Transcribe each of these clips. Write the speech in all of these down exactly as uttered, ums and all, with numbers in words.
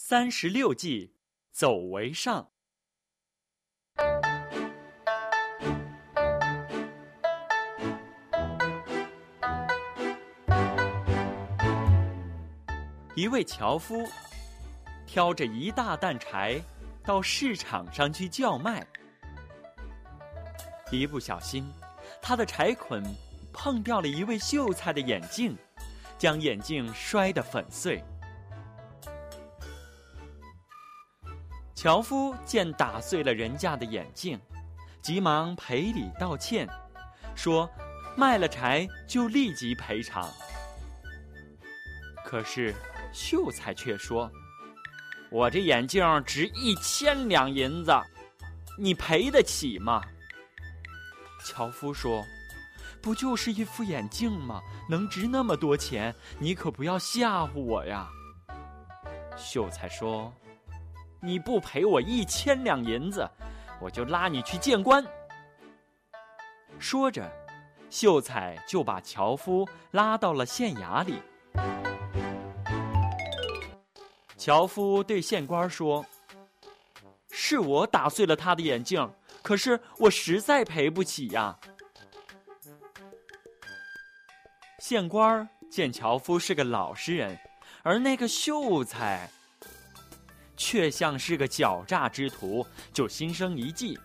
三十六计，走为上。一位樵夫挑着一大担柴到市场上去叫卖，一不小心，他的柴捆碰掉了一位秀才的眼镜，将眼镜摔得粉碎。樵夫见打碎了人家的眼镜，急忙赔礼道歉，说卖了柴就立即赔偿。可是秀才却说，我这眼镜值一千两银子，你赔得起吗？樵夫说，不就是一副眼镜吗？能值那么多钱？你可不要吓唬我呀。秀才说，你不赔我一千两银子，我就拉你去见官。说着，秀才就把樵夫拉到了县衙里。樵夫对县官说，是我打碎了他的眼镜，可是我实在赔不起呀。县官见樵夫是个老实人，而那个秀才却像是个狡诈之徒，就心生一计。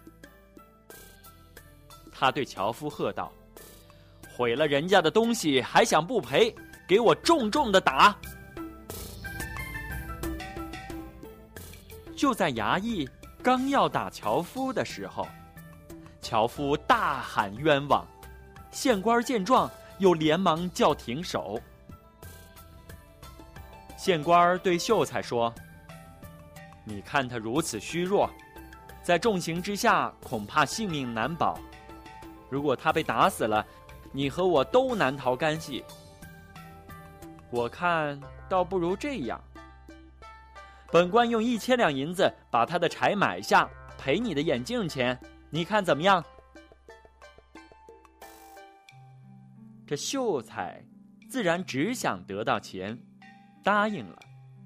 他对樵夫喝道，毁了人家的东西还想不赔，给我重重的打。就在衙役刚要打樵夫的时候，樵夫大喊冤枉，县官见状又连忙叫停手。县官对秀才说，你看他如此虚弱，在重刑之下恐怕性命难保，如果他被打死了，你和我都难逃干系。我看倒不如这样，本官用一千两银子把他的柴买下，赔你的眼镜钱，你看怎么样？这秀才自然只想得到钱，答应了。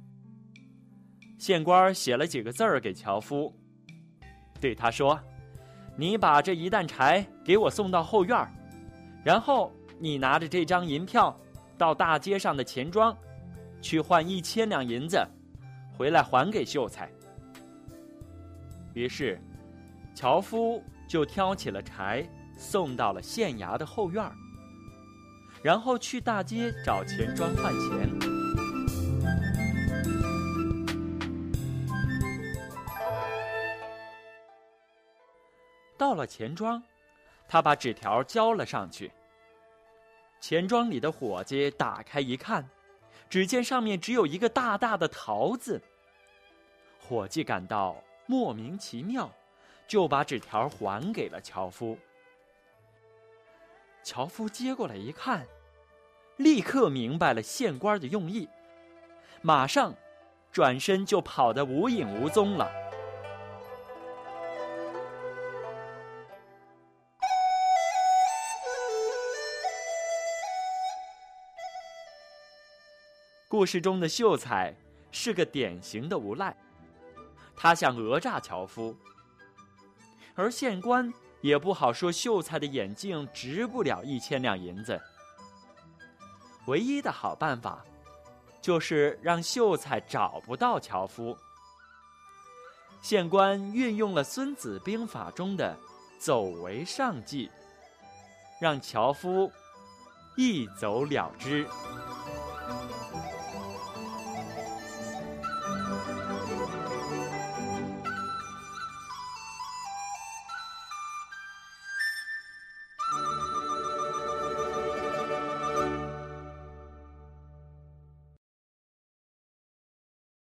县官写了几个字儿给樵夫，对他说，你把这一担柴给我送到后院，然后你拿着这张银票到大街上的钱庄去换一千两银子，回来还给秀才。于是樵夫就挑起了柴，送到了县衙的后院，然后去大街找钱庄换钱。到了钱庄，他把纸条交了上去。钱庄里的伙计打开一看，只见上面只有一个大大的桃字。伙计感到莫名其妙，就把纸条还给了樵夫。樵夫接过来一看，立刻明白了县官的用意，马上转身就跑得无影无踪了。故事中的秀才是个典型的无赖，他想讹诈樵夫，而县官也不好说秀才的眼镜值不了一千两银子。唯一的好办法就是让秀才找不到樵夫。县官运用了《孙子兵法》中的走为上计，让樵夫一走了之。